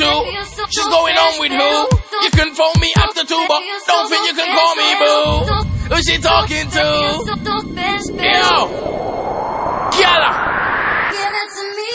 to? She's going on with who? You can phone me after 2, but don't think you can call me boo. Who's she talking to? Yo, Gala. Give it to me.